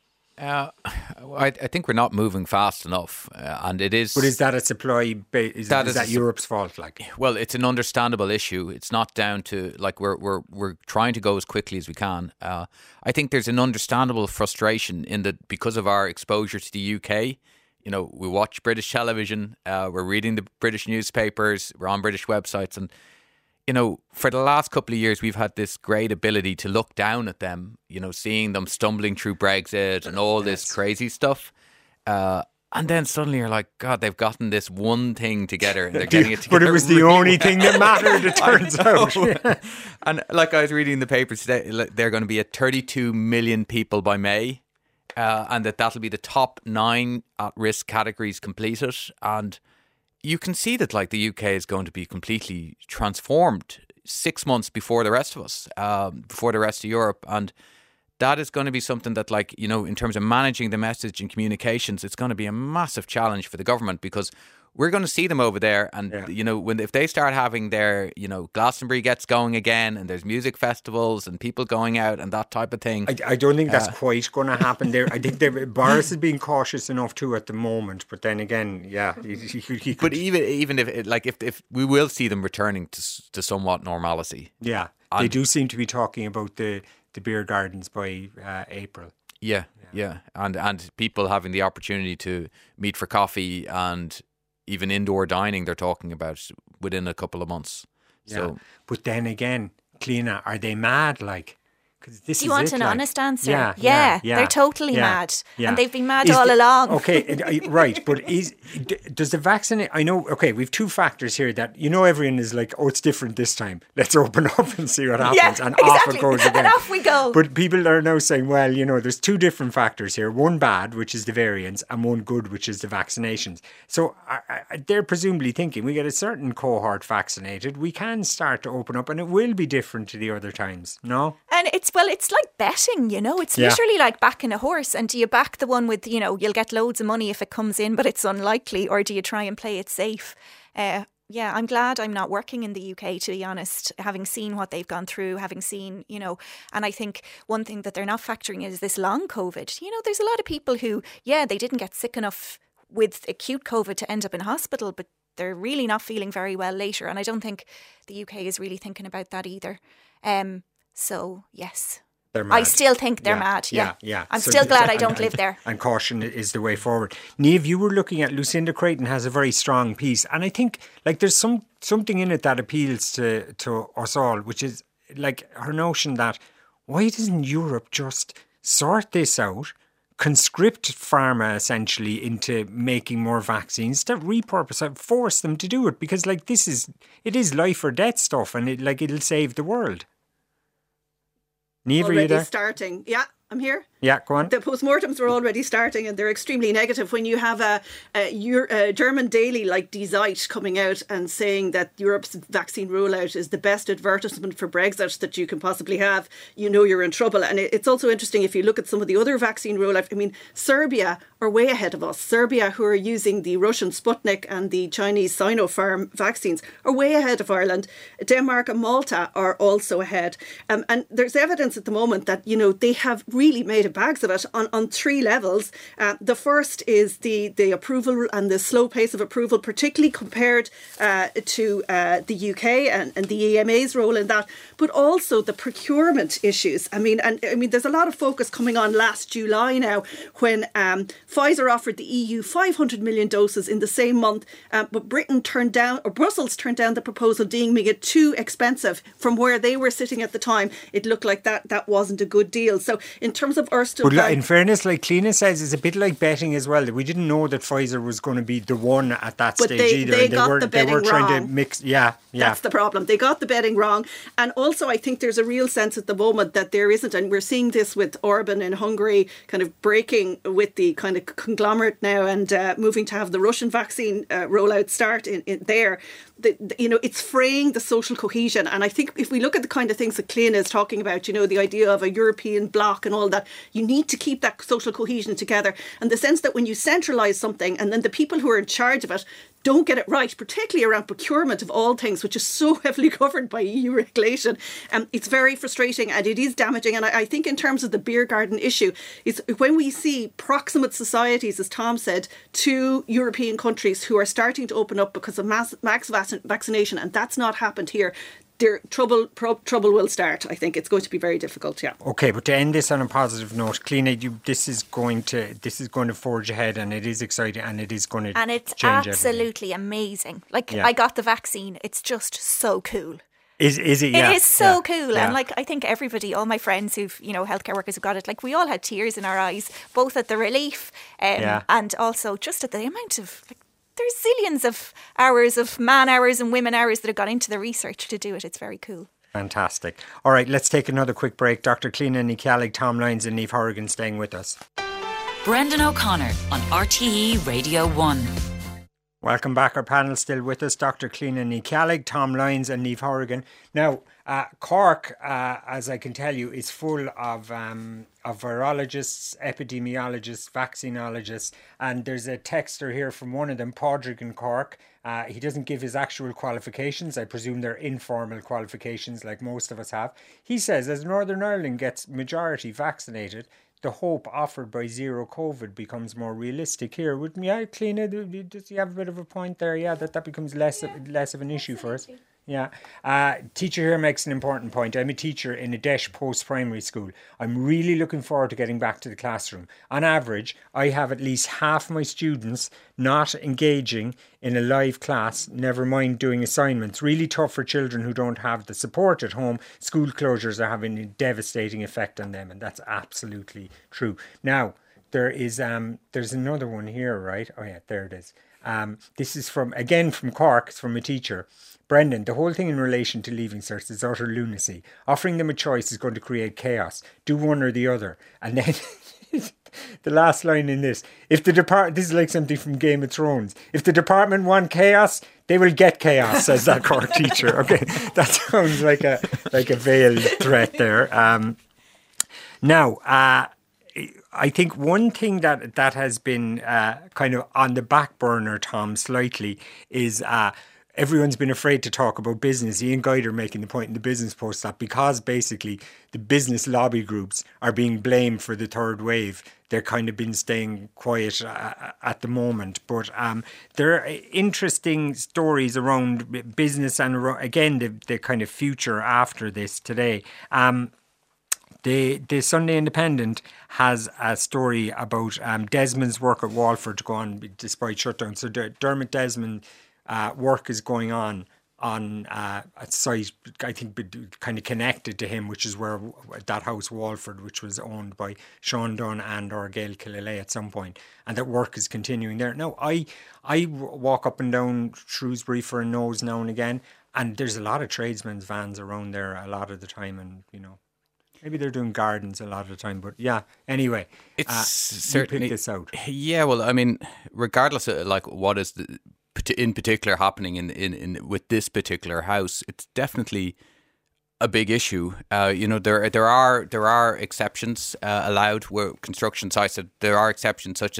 [SPEAKER 4] I think we're not moving fast enough, and it is.
[SPEAKER 2] But is that a supply? Is that Europe's fault?
[SPEAKER 4] Well, it's an understandable issue. It's not down to we're trying to go as quickly as we can. I think there's an understandable frustration in that because of our exposure to the UK. We watch British television. We're reading the British newspapers. We're on British websites, and for the last couple of years, we've had this great ability to look down at them, seeing them stumbling through Brexit and all this crazy stuff. And then suddenly you're like, God, they've gotten this one thing together and they're getting it together.
[SPEAKER 2] But it was the only thing that mattered, it turns out.
[SPEAKER 4] And I was reading in the papers today, they're going to be at 32 million people by May. And that'll be the top 9 at-risk categories completed. And you can see that the UK is going to be completely transformed 6 months before the rest of us, before the rest of Europe. And that is going to be something that in terms of managing the message and communications, it's going to be a massive challenge for the government because we're going to see them over there. And, if they start having their, Glastonbury gets going again and there's music festivals and people going out and that type of thing.
[SPEAKER 2] I don't think that's quite going to happen there. I think Boris is being cautious enough too at the moment. But then again, he
[SPEAKER 4] but even if we will see them returning to somewhat normality.
[SPEAKER 2] Yeah, they do seem to be talking about the beer gardens by April.
[SPEAKER 4] Yeah. And people having the opportunity to meet for coffee and even indoor dining they're talking about within a couple of months. So,
[SPEAKER 2] but then again, Cliona, are they mad?
[SPEAKER 5] Do you want an honest answer?
[SPEAKER 2] Yeah,
[SPEAKER 5] they're totally mad.
[SPEAKER 2] Yeah.
[SPEAKER 5] And they've been mad all along.
[SPEAKER 2] Okay, right. But does the vaccine... I know, okay, we've 2 factors here that, everyone is like, oh, it's different this time. Let's open up and see what happens.
[SPEAKER 5] Yeah,
[SPEAKER 2] and
[SPEAKER 5] exactly.
[SPEAKER 2] off it goes again.
[SPEAKER 5] And off we go.
[SPEAKER 2] But people are now saying, well, there's 2 different factors here. One bad, which is the variants, and one good, which is the vaccinations. So they're presumably thinking we get a certain cohort vaccinated, we can start to open up and it will be different to the other times, no?
[SPEAKER 5] And it's like betting, It's literally like backing a horse. And do you back the one with, you'll get loads of money if it comes in, but it's unlikely, or do you try and play it safe? I'm glad I'm not working in the UK, to be honest, having seen what they've gone through, having seen, and I think one thing that they're not factoring in is this long COVID. There's a lot of people who, they didn't get sick enough with acute COVID to end up in hospital, but they're really not feeling very well later. And I don't think the UK is really thinking about that either. So, yes. I still think they're mad. Yeah. I'm still glad I don't live there.
[SPEAKER 2] And caution is the way forward. Niamh, you were looking at Lucinda Creighton has a very strong piece. And I think there's something in it that appeals to us all, which is her notion that why doesn't Europe just sort this out, conscript pharma essentially into making more vaccines, to repurpose it, force them to do it, because it is life or death stuff, and it'll save the world. Niamh, are you there?
[SPEAKER 3] Starting. Yeah, I'm here.
[SPEAKER 2] Yeah, go on.
[SPEAKER 3] The postmortems were already starting and they're extremely negative. When you have a German daily like Die Zeit coming out and saying that Europe's vaccine rollout is the best advertisement for Brexit that you can possibly have, you're in trouble. And it's also interesting if you look at some of the other vaccine rollout. I mean, Serbia are way ahead of us. Serbia, who are using the Russian Sputnik and the Chinese Sinopharm vaccines, are way ahead of Ireland. Denmark and Malta are also ahead. And there's evidence at the moment that, they have really made bags of it on three levels. The first is the approval and the slow pace of approval, particularly compared to the UK and the EMA's role in that, but also the procurement issues. I mean, there's a lot of focus coming on last July now when Pfizer offered the EU 500 million doses in the same month, but Brussels turned down the proposal, deeming it too expensive. From where they were sitting at the time, it looked like that wasn't a good deal. So in terms of Ursula,
[SPEAKER 2] but in fairness, like Cliona says, it's a bit like betting as well. We didn't know that Pfizer was going to be the one at that stage either.
[SPEAKER 3] They got the betting wrong.
[SPEAKER 2] Trying to mix,
[SPEAKER 3] That's the problem. They got the betting wrong. And also I think there's a real sense at the moment that there isn't, and we're seeing this with Orban in Hungary kind of breaking with the kind of conglomerate now and moving to have the Russian vaccine rollout start in there. It's fraying the social cohesion. And I think if we look at the kind of things that Cliona is talking about, the idea of a European bloc and all that, you need to keep that social cohesion together. And the sense that when you centralise something and then the people who are in charge of it don't get it right, particularly around procurement of all things, which is so heavily governed by EU regulation, it's very frustrating and it is damaging. And I think in terms of the beer garden issue, is when we see proximate societies, as Tom said, to European countries who are starting to open up because of mass vaccination, and that's not happened here, trouble will start. I think it's going to be very difficult. Yeah.
[SPEAKER 2] Okay, but to end this on a positive note, Cliona, this is going to forge ahead, and it is exciting, and it is going to
[SPEAKER 5] and it's
[SPEAKER 2] change
[SPEAKER 5] absolutely
[SPEAKER 2] everything.
[SPEAKER 5] Amazing. I got the vaccine. It's just so cool.
[SPEAKER 2] Is it? Yeah.
[SPEAKER 5] It is so cool.
[SPEAKER 2] Yeah.
[SPEAKER 5] And I think everybody, all my friends who've, healthcare workers who got it, we all had tears in our eyes, both at the relief and also just at the amount of there's zillions of hours of man hours and women hours that have gone into the research to do it. It's very cool.
[SPEAKER 2] Fantastic. All right, let's take another quick break. Dr. Cliona Ní Cheallaigh, Tom Lyons and Niamh Horrigan staying with us.
[SPEAKER 7] Brendan O'Connor on RTE Radio 1.
[SPEAKER 2] Welcome back. Our panel still with us. Dr. Cliona Ní Cheallaigh, Tom Lyons and Niamh Horrigan. Now, Cork, as I can tell you, is full of virologists, epidemiologists, vaccinologists, and there's a texter here from one of them, Padraig in Cork. He doesn't give his actual qualifications. I presume they're informal qualifications like most of us have. He says as Northern Ireland gets majority vaccinated, the hope offered by zero COVID becomes more realistic here. Wouldn't you, Cliona? Does he have a bit of a point there? Yeah, that becomes less of an issue for us. Yeah. Teacher here makes an important point. I'm a teacher in a Desh post-primary school. I'm really looking forward to getting back to the classroom. On average, I have at least half my students not engaging in a live class, never mind doing assignments. Really tough for children who don't have the support at home. School closures are having a devastating effect on them, and that's absolutely true. Now, there's another one here, right? Oh yeah, there it is. This is from Cork. It's from a teacher. Brendan, the whole thing in relation to leaving certs is utter lunacy. Offering them a choice is going to create chaos. Do one or the other. And then the last line in this, this is like something from Game of Thrones. If the department want chaos, they will get chaos, says that Cork teacher. Okay, that sounds like a veiled threat there. Now, I think one thing that has been kind of on the back burner, Tom, slightly, is everyone's been afraid to talk about business. Ian Guider making the point in the Business Post that because basically the business lobby groups are being blamed for the third wave, they're kind of been staying quiet at the moment. But there are interesting stories around business and again the kind of future after this today. The Sunday Independent has a story about Desmond's work at Walford to go on despite shutdown. So Dermot Desmond work is going on a site, I think, kind of connected to him, which is where that house Walford, which was owned by Sean Dunn and or Gail Killalay at some point, and that work is continuing there. Now, I walk up and down Shrewsbury for a nose now and again, and there's a lot of tradesmen's vans around there a lot of the time, and maybe they're doing gardens a lot of the time, but yeah. Anyway,
[SPEAKER 4] it's certainly
[SPEAKER 2] you pick this out.
[SPEAKER 4] Yeah, well, I mean, regardless of what is in particular happening in with this particular house, it's definitely a big issue. There are exceptions allowed where construction sites. There are exceptions such as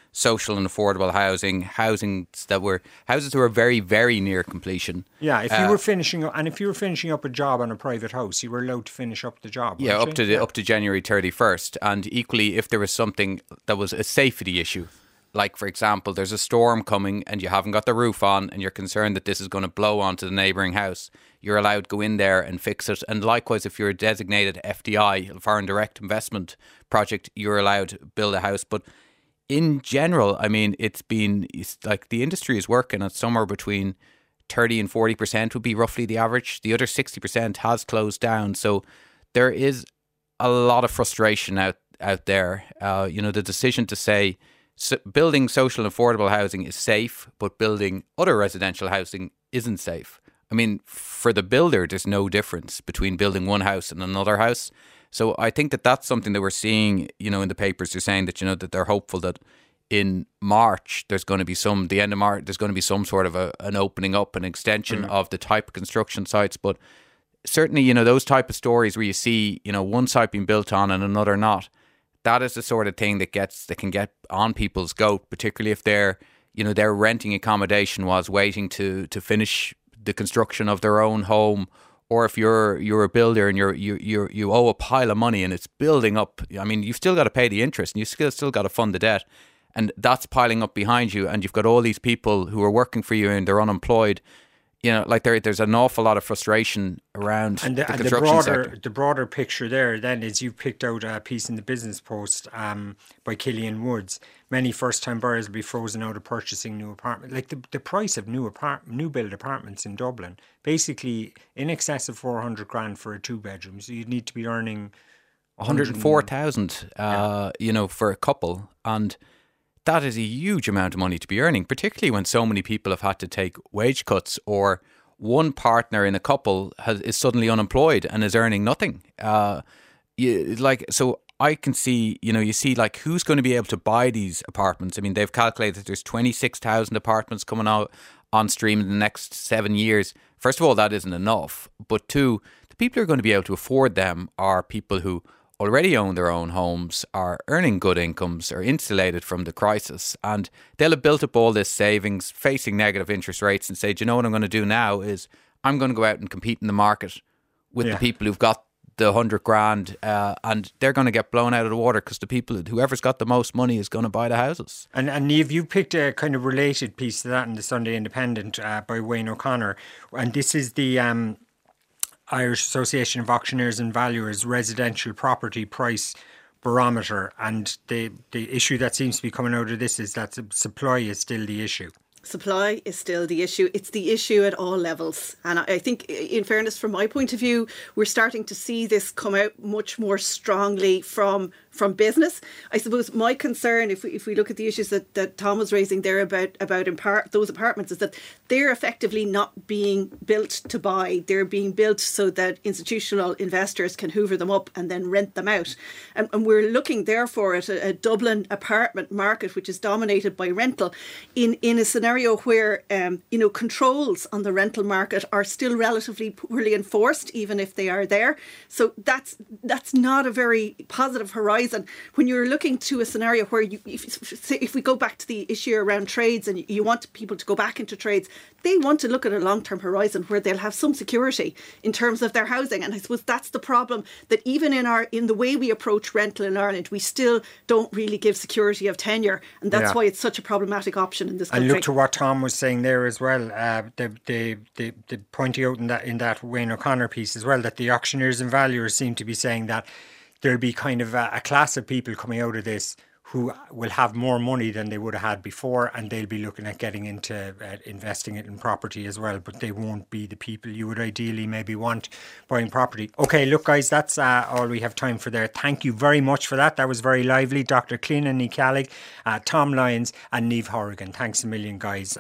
[SPEAKER 4] social and affordable houses that were very, very near completion.
[SPEAKER 2] Yeah, if you were finishing up a job on a private house, you were allowed to finish up the job.
[SPEAKER 4] Yeah, up to January 31st. And equally, if there was something that was a safety issue, like for example, there's a storm coming and you haven't got the roof on, and you're concerned that this is going to blow onto the neighbouring house, you're allowed to go in there and fix it. And likewise, if you're a designated FDI, foreign direct investment project, you're allowed to build a house. But in general, I mean, it's like the industry is working at somewhere between 30 and 40% would be roughly the average. The other 60% has closed down. So there is a lot of frustration out there. The decision to say building social and affordable housing is safe, but building other residential housing isn't safe. I mean, for the builder, there's no difference between building one house and another house. So I think that that's something that we're seeing, in the papers. They're saying that, that they're hopeful that in March, there's going to be the end of March, there's going to be some sort of an opening up, an extension of the type of construction sites. But certainly, those type of stories where you see, one site being built on and another not, that is the sort of thing that can get on people's goat, particularly if they're renting accommodation whilst waiting to finish the construction of their own home. Or if you're a builder and you owe a pile of money and it's building up, I mean, you've still got to pay the interest and you still got to fund the debt, and that's piling up behind you. And you've got all these people who are working for you and they're unemployed. There's an awful lot of frustration around the construction sector.
[SPEAKER 2] The broader picture there then is you picked out a piece in the Business Post by Killian Woods. Many first-time buyers will be frozen out of purchasing new apartments. Like the price of new build apartments in Dublin, basically in excess of 400 grand for a 2-bedroom. So you'd need to be earning
[SPEAKER 4] 104,000, for a couple, and that is a huge amount of money to be earning, particularly when so many people have had to take wage cuts, or one partner in a couple is suddenly unemployed and is earning nothing. So I can see, you see like who's going to be able to buy these apartments. I mean, they've calculated there's 26,000 apartments coming out on stream in the next 7 years. First of all, that isn't enough. But two, the people who are going to be able to afford them are people who already own their own homes, are earning good incomes, are insulated from the crisis, and they'll have built up all this savings, facing negative interest rates, and say, do you know what I'm going to do now is I'm going to go out and compete in the market with the people who've got the 100 grand, and they're going to get blown out of the water because whoever's got the most money is going to buy the houses.
[SPEAKER 2] And Niamh, you picked a kind of related piece to that in the Sunday Independent by Wayne O'Connor, and this is the Irish Association of Auctioneers and Valuers Residential Property Price Barometer, and the issue that seems to be coming out of this is that supply is still the issue.
[SPEAKER 3] Supply is still the issue. It's the issue at all levels. And I think, in fairness, from my point of view, we're starting to see this come out much more strongly from business. I suppose my concern, if we look at the issues that Tom was raising there about those apartments, is that they're effectively not being built to buy. They're being built so that institutional investors can hoover them up and then rent them out. And we're looking, therefore, at a Dublin apartment market which is dominated by rental in a scenario where controls on the rental market are still relatively poorly enforced, even if they are there. So that's not a very positive horizon when you're looking to a scenario where if we go back to the issue around trades and you want people to go back into trades, they want to look at a long-term horizon where they'll have some security in terms of their housing. And I suppose that's the problem, that even in the way we approach rental in Ireland, we still don't really give security of tenure, and that's why it's such a problematic option in this country.
[SPEAKER 2] And look to what Tom was saying there as well, the pointing out in that Wayne O'Connor piece as well, that the auctioneers and valuers seem to be saying that there'll be kind of a class of people coming out of this who will have more money than they would have had before, and they'll be looking at getting into investing it in property as well, but they won't be the people you would ideally maybe want buying property. Okay, look guys, that's all we have time for there. Thank you very much for that. That was very lively. Dr. Cliona Ní Cheallaigh, Tom Lyons and Niamh Horrigan. Thanks a million, guys.